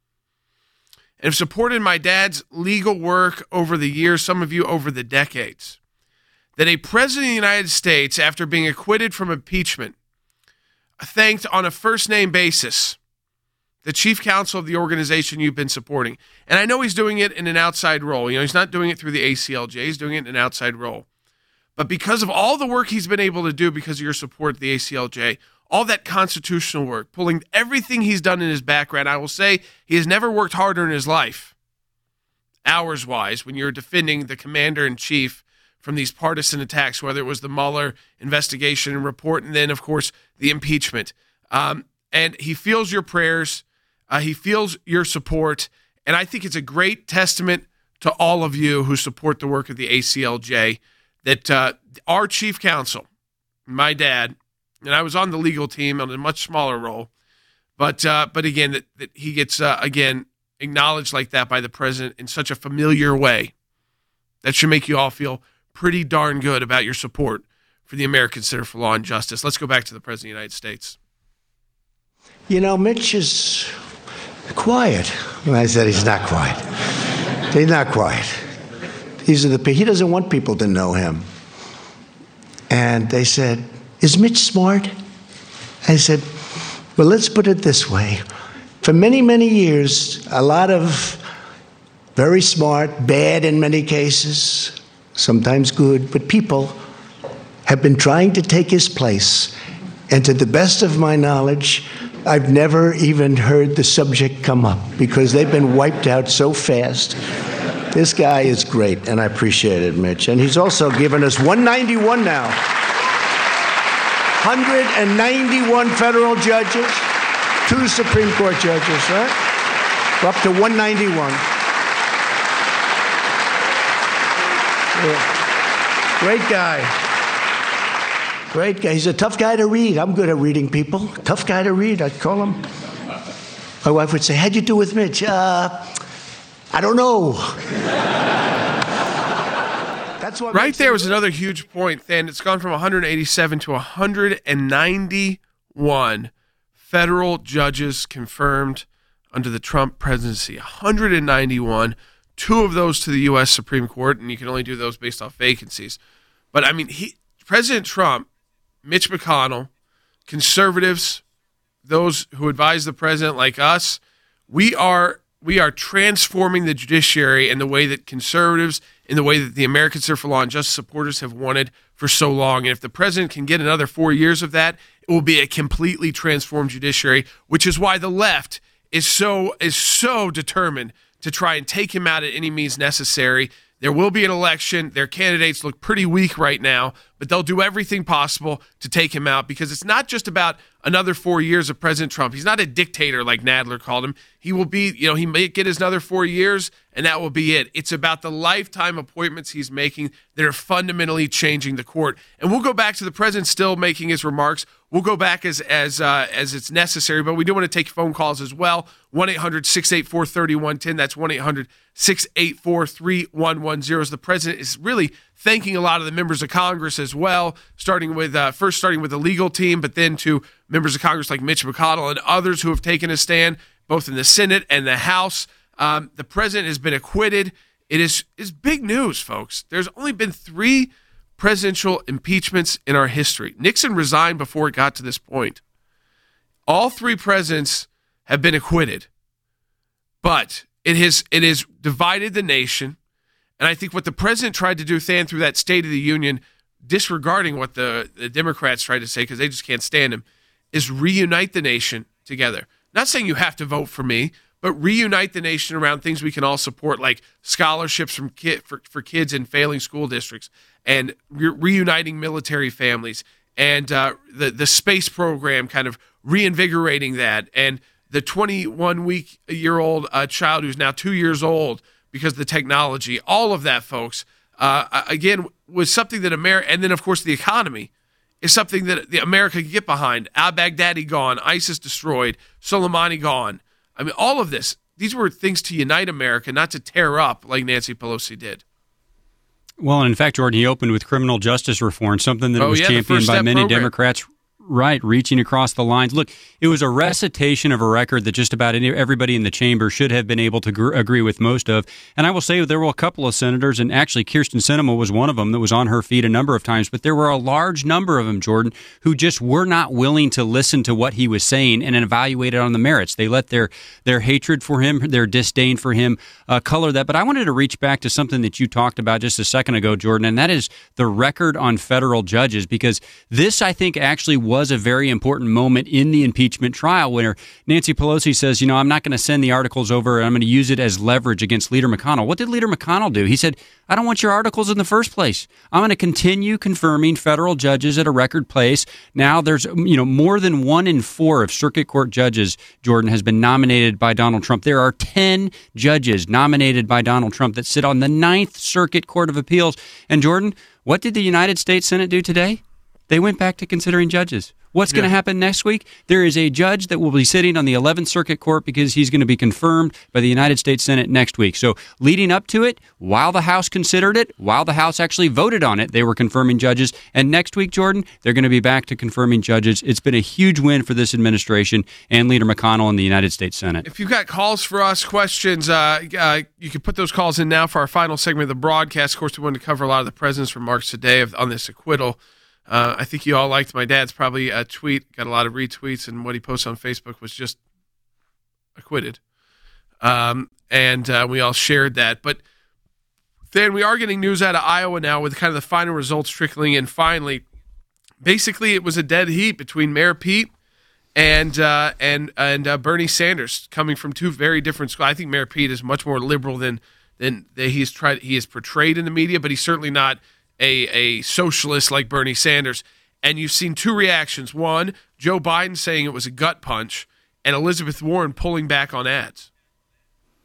and have supported my dad's legal work over the years, some of you over the decades, that a president of the United States, after being acquitted from impeachment, thanked on a first-name basis the chief counsel of the organization you've been supporting. And I know he's doing it in an outside role. You know, he's not doing it through the A C L J. He's doing it in an outside role. But because of all the work he's been able to do because of your support of the A C L J, all that constitutional work, pulling everything he's done in his background, I will say he has never worked harder in his life, hours-wise, when you're defending the commander-in-chief from these partisan attacks, whether it was the Mueller investigation and report, and then, of course, the impeachment. Um, and he feels your prayers. Uh, he feels your support. And I think it's a great testament to all of you who support the work of the A C L J that uh, our chief counsel, my dad, and I was on the legal team on a much smaller role, but uh, but again, that, that he gets, uh, again, acknowledged like that by the president in such a familiar way. That should make you all feel pretty darn good about your support for the American Center for Law and Justice. Let's go back to the President of the United States. You know, Mitch is quiet. And I said he's not quiet. He's not quiet. These are the he doesn't want people to know him. And they said, "Is Mitch smart?" I said, "Well, let's put it this way. For many, many years, a lot of very smart, bad in many cases, sometimes good, but people have been trying to take his place. And to the best of my knowledge, I've never even heard the subject come up because they've been wiped out so fast." This guy is great, and I appreciate it, Mitch. And he's also given us one ninety-one now. one hundred ninety-one federal judges, two Supreme Court judges, right? We're up to one ninety-one. Yeah. Great guy. Great guy. He's a tough guy to read. I'm good at reading people. Tough guy to read, I'd call him. My wife would say, "How'd you do with Mitch?" Uh, I don't know. That's what right there was another huge point, and it's gone from one hundred eighty-seven to one hundred ninety-one federal judges confirmed under the Trump presidency. one hundred ninety-one, two of those to the U S Supreme Court, and you can only do those based off vacancies. But, I mean, he, President Trump, Mitch McConnell, conservatives, those who advise the president like us, we are we are transforming the judiciary in the way that conservatives, in the way that the American Center for Law and Justice supporters have wanted for so long. And if the president can get another four years of that, it will be a completely transformed judiciary, which is why the left is so is so determined to try and take him out at any means necessary. There will be an election. Their candidates look pretty weak right now, but they'll do everything possible to take him out, because it's not just about another four years of President Trump. He's not a dictator like Nadler called him. He will be, you know, he may get his another four years, and that will be it. It's about the lifetime appointments he's making that are fundamentally changing the court. And we'll go back to the president still making his remarks. We'll go back as as uh, as it's necessary, but we do want to take phone calls as well. one eight hundred six eight four three one one zero. That's one eight hundred six eight four three one one zero. As the president is really thanking a lot of the members of Congress as well, starting with uh, first starting with the legal team, but then to members of Congress like Mitch McConnell and others who have taken a stand, both in the Senate and the House. Um, the president has been acquitted. It is is big news, folks. There's only been three presidential impeachments in our history. Nixon resigned before it got to this point. All three presidents have been acquitted, but it has it has divided the nation. And I think what the president tried to do, Than, through that State of the Union, disregarding what the, the Democrats tried to say because they just can't stand him, is reunite the nation together. Not saying you have to vote for me, but reunite the nation around things we can all support, like scholarships from kid, for, for kids in failing school districts, and re- reuniting military families, and uh, the, the space program, kind of reinvigorating that, and the twenty-one-week-year-old uh, child who's now two years old because of the technology. All of that, folks, uh, again, was something that America, and then, of course, the economy, is something that the America can get behind. Al-Baghdadi gone, ISIS destroyed, Soleimani gone. I mean, all of this, these were things to unite America, not to tear up like Nancy Pelosi did. Well, and in fact, Jordan, he opened with criminal justice reform, something that oh, was yeah, championed by many program. Democrats. Right, reaching across the lines. Look, it was a recitation of a record that just about any, everybody in the chamber should have been able to gr- agree with most of. And I will say there were a couple of senators, and actually Kyrsten Sinema was one of them that was on her feet a number of times, but there were a large number of them, Jordan, who just were not willing to listen to what he was saying and evaluate it on the merits. They let their, their hatred for him, their disdain for him, uh, color that. But I wanted to reach back to something that you talked about just a second ago, Jordan, and that is the record on federal judges, because this, I think, actually was was a very important moment in the impeachment trial where Nancy Pelosi says, you know, I'm not going to send the articles over. I'm going to use it as leverage against Leader McConnell. What did Leader McConnell do? He said, I don't want your articles in the first place. I'm going to continue confirming federal judges at a record pace. Now there's, you know, more than one in four of circuit court judges, Jordan, has been nominated by Donald Trump. There are ten judges nominated by Donald Trump that sit on the Ninth Circuit Court of Appeals. And Jordan, what did the United States Senate do today? They went back to considering judges. What's yeah. going to happen next week? There is a judge that will be sitting on the eleventh Circuit Court because he's going to be confirmed by the United States Senate next week. So leading up to it, while the House considered it, while the House actually voted on it, they were confirming judges. And next week, Jordan, they're going to be back to confirming judges. It's been a huge win for this administration and Leader McConnell in the United States Senate. If you've got calls for us, questions, uh, uh, you can put those calls in now for our final segment of the broadcast. Of course, we want to cover a lot of the president's remarks today of, on this acquittal. Uh, I think you all liked my dad's probably a tweet, got a lot of retweets, and what he posted on Facebook was just acquitted. Um, and uh, we all shared that. But then we are getting news out of Iowa now with kind of the final results trickling in finally. Basically, it was a dead heat between Mayor Pete and uh, and and uh, Bernie Sanders, coming from two very different schools. I think Mayor Pete is much more liberal than than he's tried. He is portrayed in the media, but he's certainly not A, a socialist like Bernie Sanders. And you've seen two reactions. One, Joe Biden saying it was a gut punch, and Elizabeth Warren pulling back on ads.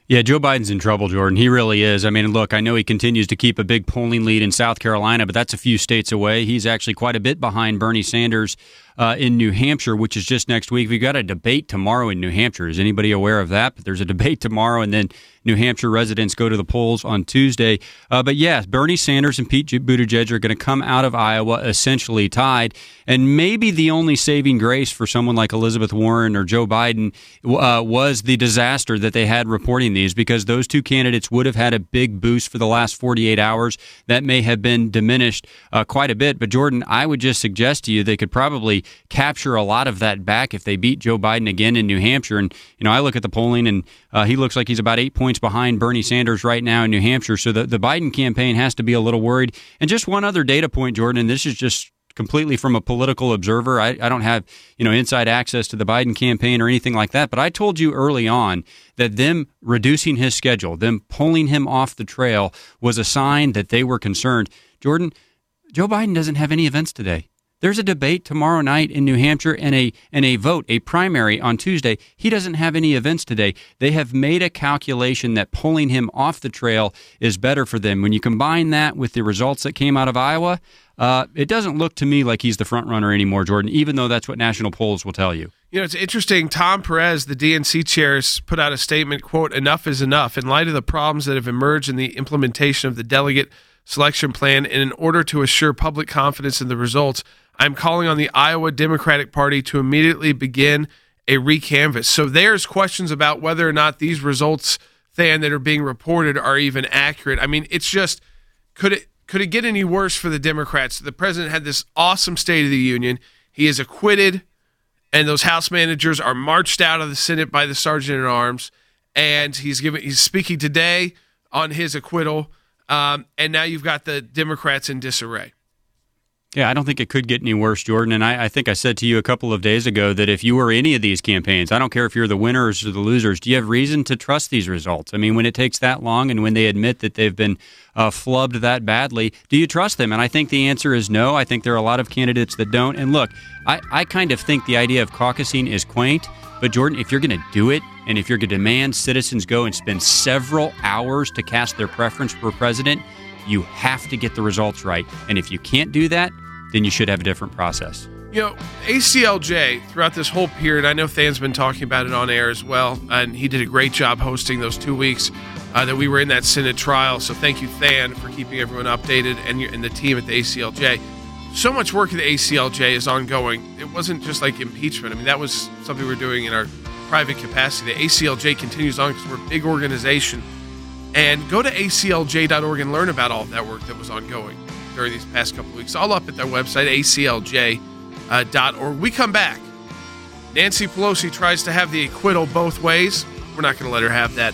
Yeah, Joe Biden's in trouble, Jordan. He really is. I mean, look, I know he continues to keep a big polling lead in South Carolina, but that's a few states away. He's actually quite a bit behind Bernie Sanders uh, in New Hampshire, which is just next week. We've got a debate tomorrow in New Hampshire. Is anybody aware of that? But there's a debate tomorrow, and then New Hampshire residents go to the polls on Tuesday. Uh, but yes, Bernie Sanders and Pete Buttigieg are going to come out of Iowa essentially tied. And maybe the only saving grace for someone like Elizabeth Warren or Joe Biden uh, was the disaster that they had reporting these, because those two candidates would have had a big boost for the last forty-eight hours. That may have been diminished uh, quite a bit. But Jordan, I would just suggest to you they could probably capture a lot of that back if they beat Joe Biden again in New Hampshire. And, you know, I look at the polling and uh, he looks like he's about eight points behind Bernie Sanders right now in New Hampshire. So the, the Biden campaign has to be a little worried. And just one other data point, Jordan, and this is just completely from a political observer. I, I don't have, you know, inside access to the Biden campaign or anything like that. But I told you early on that them reducing his schedule, them pulling him off the trail, was a sign that they were concerned. Jordan, Joe Biden doesn't have any events today. There's a debate tomorrow night in New Hampshire and a and a vote, a primary on Tuesday. He doesn't have any events today. They have made a calculation that pulling him off the trail is better for them. When you combine that with the results that came out of Iowa, uh, it doesn't look to me like he's the front runner anymore, Jordan, even though that's what national polls will tell you. You know, it's interesting. Tom Perez, the D N C chair, has put out a statement, quote, "Enough is enough. In light of the problems that have emerged in the implementation of the delegate selection plan, and in order to assure public confidence in the results, I'm calling on the Iowa Democratic Party to immediately begin a recanvass." So there's questions about whether or not these results, Than, that are being reported are even accurate. I mean, it's just, could it could it get any worse for the Democrats? The president had this awesome State of the Union. He is acquitted, and those House managers are marched out of the Senate by the Sergeant at Arms, and he's giving he's speaking today on his acquittal, um, and now you've got the Democrats in disarray. Yeah, I don't think it could get any worse, Jordan. And I, I think I said to you a couple of days ago that if you were any of these campaigns, I don't care if you're the winners or the losers, do you have reason to trust these results? I mean, when it takes that long and when they admit that they've been uh, flubbed that badly, do you trust them? And I think the answer is no. I think there are a lot of candidates that don't. And look, I, I kind of think the idea of caucusing is quaint. But Jordan, if you're going to do it, and if you're going to demand citizens go and spend several hours to cast their preference for president, you have to get the results right. And if you can't do that, then you should have a different process. You know, A C L J, throughout this whole period, I know Than's been talking about it on air as well, and he did a great job hosting those two weeks uh, that we were in that Senate trial. So thank you, Than, for keeping everyone updated, and, your, and the team at the A C L J. So much work at the A C L J is ongoing. It wasn't just like impeachment. I mean, that was something we were doing in our private capacity. The A C L J continues on because we're a big organization. And go to A C L J dot org and learn about all of that work that was ongoing during these past couple of weeks. All up at their website, A C L J dot org. We come back. Nancy Pelosi tries to have the acquittal both ways. We're not going to let her have that.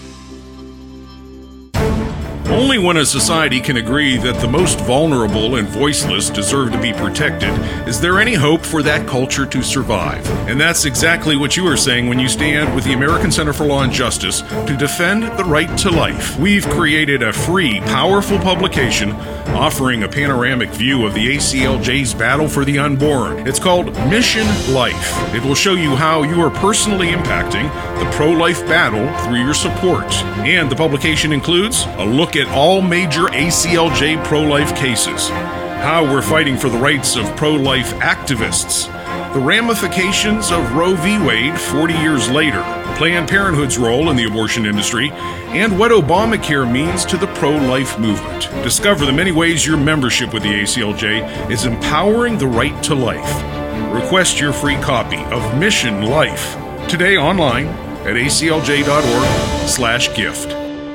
Only when a society can agree that the most vulnerable and voiceless deserve to be protected is there any hope for that culture to survive. And that's exactly what you are saying when you stand with the American Center for Law and Justice to defend the right to life. We've created a free, powerful publication offering a panoramic view of the A C L J's battle for the unborn. It's called Mission Life. It will show you how you are personally impacting the pro-life battle through your support. And the publication includes a look at all major A C L J pro-life cases, how we're fighting for the rights of pro-life activists, the ramifications of Roe v. Wade forty years later, Planned Parenthood's role in the abortion industry, and what Obamacare means to the pro-life movement. Discover the many ways your membership with the A C L J is empowering the right to life. Request your free copy of Mission Life today online at A C L J dot org slash gift.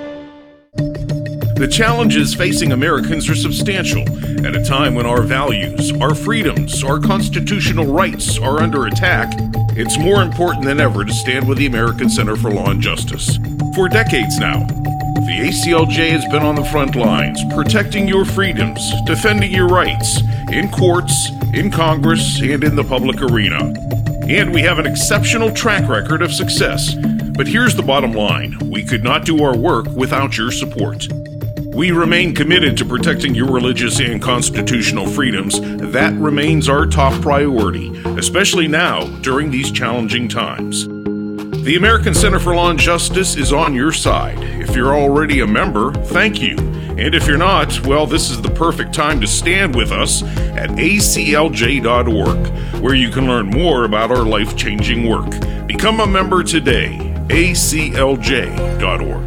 The challenges facing Americans are substantial at a time when our values, our freedoms, our constitutional rights are under attack. It's more important than ever to stand with the American Center for Law and Justice. For decades now, the A C L J has been on the front lines, protecting your freedoms, defending your rights, in courts, in Congress, and in the public arena. And we have an exceptional track record of success. But here's the bottom line. We could not do our work without your support. We remain committed to protecting your religious and constitutional freedoms. That remains our top priority, especially now during these challenging times. The American Center for Law and Justice is on your side, If you're already a member, thank you. And if you're not, well, this is the perfect time to stand with us at A C L J dot org, where you can learn more about our life-changing work. Become a member today, A C L J dot org.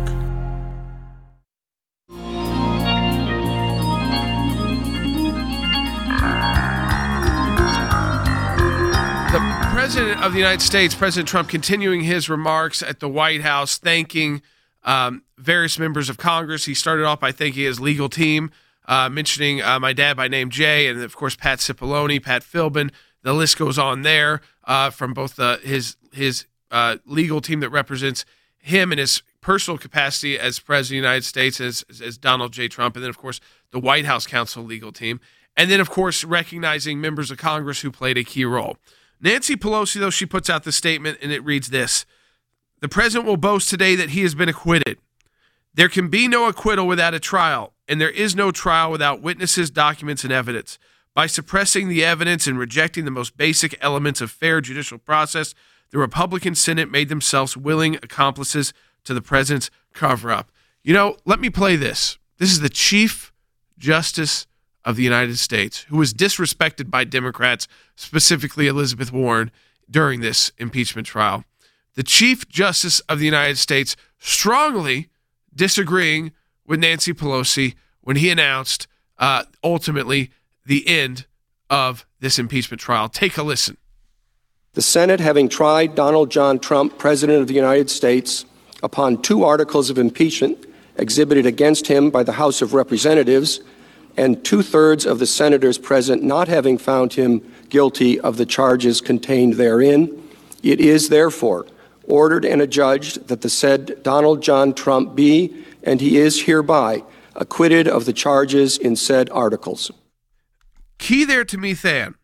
The President of the United States, President Trump, continuing his remarks at the White House, thanking um, various members of Congress. He started off by thanking his legal team, uh, mentioning uh, my dad by name, Jay, and of course, Pat Cipollone, Pat Philbin. The list goes on there uh, from both uh, his his uh, legal team that represents him in his personal capacity as President of the United States, as, as Donald J. Trump, and then, of course, the White House Counsel legal team. And then, of course, recognizing members of Congress who played a key role. Nancy Pelosi, though, she puts out the statement, and it reads this: the president will boast today that he has been acquitted. There can be no acquittal without a trial, and there is no trial without witnesses, documents, and evidence. By suppressing the evidence and rejecting the most basic elements of fair judicial process, the Republican Senate made themselves willing accomplices to the president's cover-up. You know, let me play this. This is the Chief Justice of the United States, who was disrespected by Democrats, specifically Elizabeth Warren, during this impeachment trial. The Chief Justice of the United States strongly disagreeing with Nancy Pelosi when he announced, uh, ultimately, the end of this impeachment trial. Take a listen. The Senate, having tried Donald John Trump, President of the United States, upon two articles of impeachment exhibited against him by the House of Representatives, and two-thirds of the senators present not having found him guilty of the charges contained therein, it is therefore ordered and adjudged that the said Donald John Trump be, and he is hereby, acquitted of the charges in said articles. Key there to me, Than,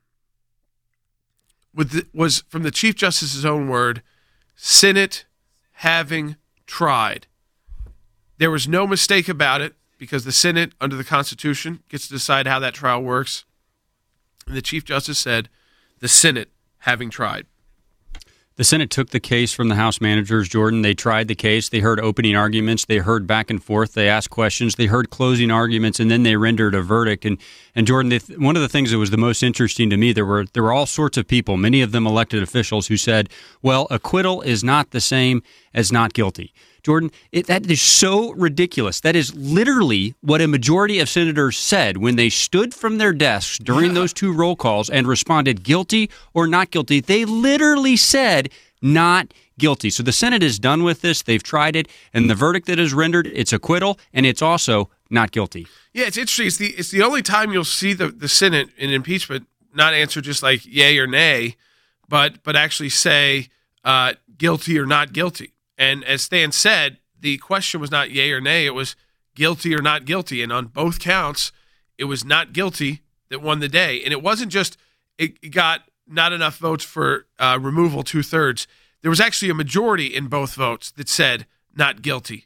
with the, was from the Chief Justice's own word, Senate having tried. There was no mistake about it, because the Senate, under the Constitution, gets to decide how that trial works. And the Chief Justice said, the Senate having tried. The Senate took the case from the House managers, Jordan. They tried the case. They heard opening arguments. They heard back and forth. They asked questions. They heard closing arguments, and then they rendered a verdict. And and Jordan, they, one of the things that was the most interesting to me, there were there were all sorts of people, many of them elected officials, who said, well, acquittal is not the same as not guilty. Jordan, it, that is so ridiculous. That is literally what a majority of senators said when they stood from their desks during yeah. those two roll calls and responded guilty or not guilty. They literally said not guilty. So the Senate is done with this. They've tried it. And the verdict that is rendered, it's acquittal, and it's also not guilty. Yeah, it's interesting. It's the, it's the only time you'll see the, the Senate in impeachment not answer just like yay or nay, but, but actually say uh, guilty or not guilty. And as Stan said, the question was not yay or nay, it was guilty or not guilty. And on both counts, it was not guilty that won the day. And it wasn't just it got not enough votes for uh, removal, two-thirds. There was actually a majority in both votes that said not guilty.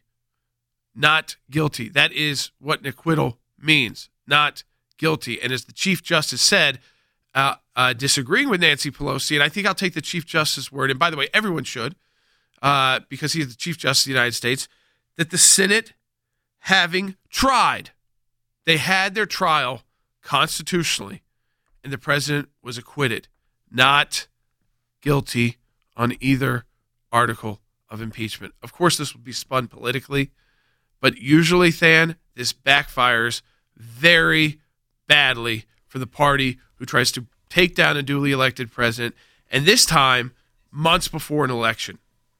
Not guilty. That is what an acquittal means, not guilty. And as the Chief Justice said, uh, uh, disagreeing with Nancy Pelosi, and I think I'll take the Chief Justice's word, and by the way, everyone should, Uh, because he's the Chief Justice of the United States, that the Senate, having tried, they had their trial constitutionally, and the president was acquitted, not guilty on either article of impeachment. Of course, this would be spun politically, but usually, Than, this backfires very badly for the party who tries to take down a duly elected president, and this time, months before an election.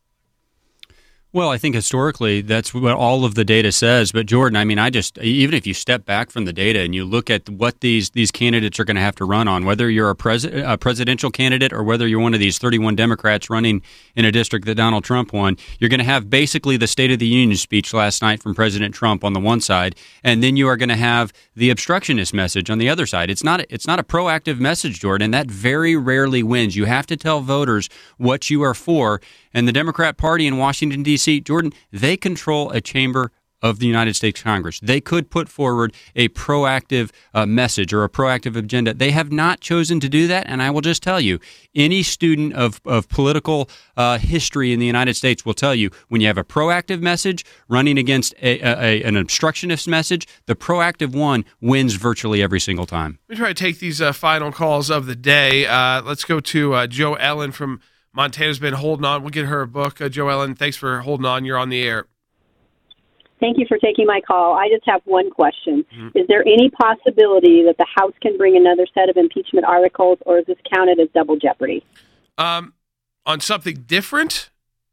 Well, I think historically that's what all of the data says. But Jordan, I mean, I just, even if you step back from the data and you look at what these these candidates are going to have to run on, whether you're a, pres- a presidential candidate or whether you're one of these thirty-one Democrats running in a district that Donald Trump won, you're going to have basically the State of the Union speech last night from President Trump on the one side, and then you are going to have the obstructionist message on the other side. It's not it's not a proactive message, Jordan, and that very rarely wins. You have to tell voters what you are for. And the Democrat Party in Washington, D C, Jordan, they control a chamber of the United States Congress. They could put forward a proactive uh, message or a proactive agenda. They have not chosen to do that, and I will just tell you, any student of, of political uh, history in the United States will tell you, when you have a proactive message running against a, a, an obstructionist message, the proactive one wins virtually every single time. Let me try to take these uh, final calls of the day. Uh, let's go to uh, Joe Ellen from Montana's been holding on. We'll get her a book. Uh, Joe Ellen, thanks for holding on. You're on the air. Thank you for taking my call. I just have one question. Mm-hmm. Is there any possibility that the House can bring another set of impeachment articles, or is this counted as double jeopardy? Um, on something different?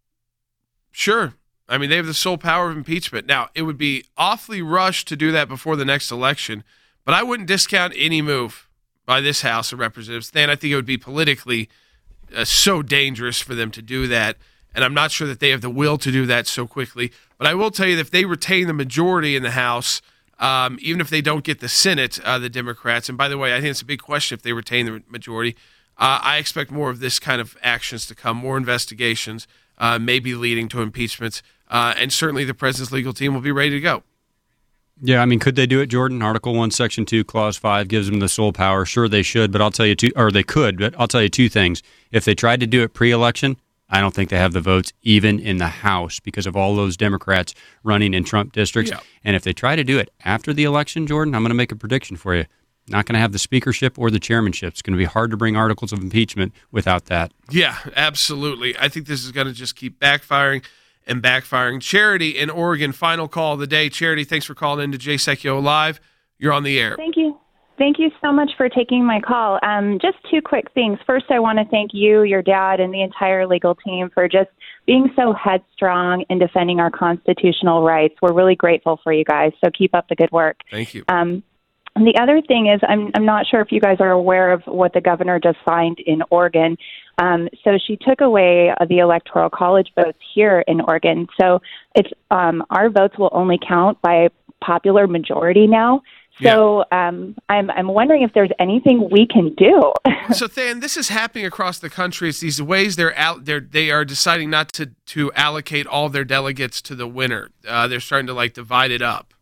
Sure. I mean, they have the sole power of impeachment. Now, it would be awfully rushed to do that before the next election, but I wouldn't discount any move by this House of Representatives. Then I think it would be politically uh, so dangerous for them to do that, and I'm not sure that they have the will to do that so quickly. But I will tell you that if they retain the majority in the House, um, even if they don't get the Senate, uh, the Democrats, and by the way, I think it's a big question if they retain the majority, uh, I expect more of this kind of actions to come, more investigations, uh, maybe leading to impeachments, uh, and certainly the president's legal team will be ready to go. Yeah, I mean, could they do it, Jordan? Article one, Section two, Clause five gives them the sole power. Sure, they should, but I'll tell you two, or they could, but I'll tell you two things. If they tried to do it pre-election, I don't think they have the votes even in the House because of all those Democrats running in Trump districts. Yeah. And if they try to do it after the election, Jordan, I'm going to make a prediction for you. Not going to have the speakership or the chairmanship. It's going to be hard to bring articles of impeachment without that. Yeah, absolutely. I think this is going to just keep backfiring and backfiring. Charity in Oregon, final call of the day. Charity, thanks for calling in to Jay Secchio Live. You're on the air. Thank you. Thank you so much for taking my call. Um, just two quick things. First, I want to thank you, your dad, and the entire legal team for just being so headstrong in defending our constitutional rights. We're really grateful for you guys, so keep up the good work. Thank you. Um, and the other thing is, I'm, I'm not sure if you guys are aware of what the governor just signed in Oregon. Um, so she took away the Electoral College votes here in Oregon. So it's um, our votes will only count by popular majority now. So yeah. um, I'm I'm wondering if there's anything we can do. So, Than, this is happening across the country. It's these ways they're out. They're they are deciding not to to allocate all their delegates to the winner. Uh, they're starting to like divide it up.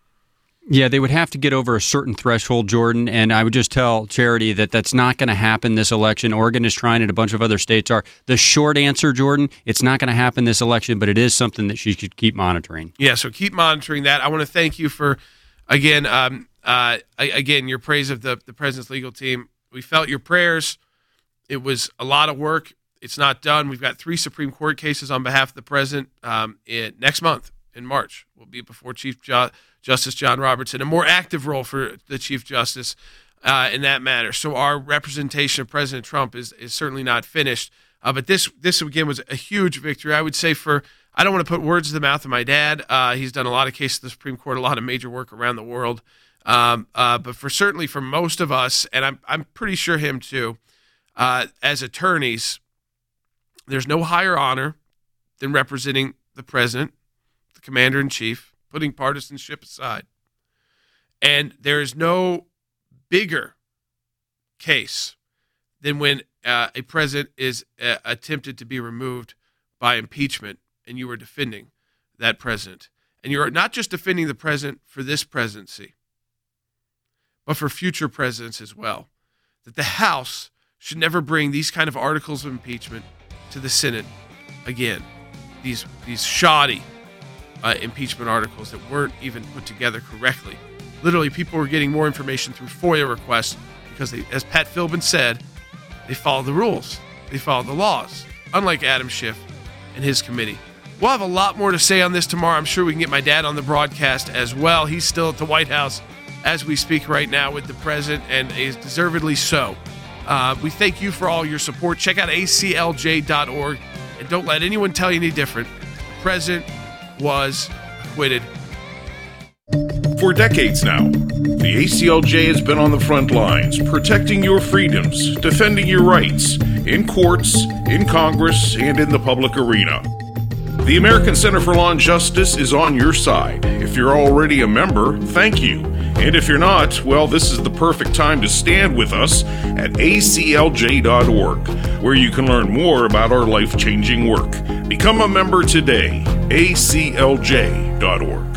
Yeah, they would have to get over a certain threshold, Jordan, and I would just tell Charity that that's not going to happen this election. Oregon is trying it. A bunch of other states are. The short answer, Jordan, it's not going to happen this election, but it is something that she should keep monitoring. Yeah, so keep monitoring that. I want to thank you for, again, um, uh, again, your praise of the, the president's legal team. We felt your prayers. It was a lot of work. It's not done. We've got three Supreme Court cases on behalf of the president um, in, next month in March. We'll be before Chief Ju- Justice John Roberts in a more active role for the Chief Justice uh, in that matter. So our representation of President Trump is, is certainly not finished. Uh, but this, this again, was a huge victory. I would say for, I don't want to put words in the mouth of my dad. Uh, he's done a lot of cases in the Supreme Court, a lot of major work around the world. Um, uh, but for certainly for most of us, and I'm I'm pretty sure him too, uh, as attorneys, there's no higher honor than representing the president, the commander-in-chief, putting partisanship aside. And there is no bigger case than when uh, a president is uh, attempted to be removed by impeachment and you are defending that president. And you're not just defending the president for this presidency, but for future presidents as well. That the House should never bring these kind of articles of impeachment to the Senate again. These these shoddy uh, impeachment articles that weren't even put together correctly. Literally, people were getting more information through FOIA requests because, they, as Pat Philbin said, they follow the rules. They follow the laws, unlike Adam Schiff and his committee. We'll have a lot more to say on this tomorrow. I'm sure we can get my dad on the broadcast as well. He's still at the White House as we speak right now with the president, and is deservedly so. Uh, we thank you for all your support. Check out A C L J dot org, and don't let anyone tell you any different. The president was acquitted. For decades now, the A C L J has been on the front lines, protecting your freedoms, defending your rights, in courts, in Congress, and in the public arena. The American Center for Law and Justice is on your side. If you're already a member, thank you. And if you're not, well, this is the perfect time to stand with us at A C L J dot org, where you can learn more about our life-changing work. Become a member today, A C L J dot org.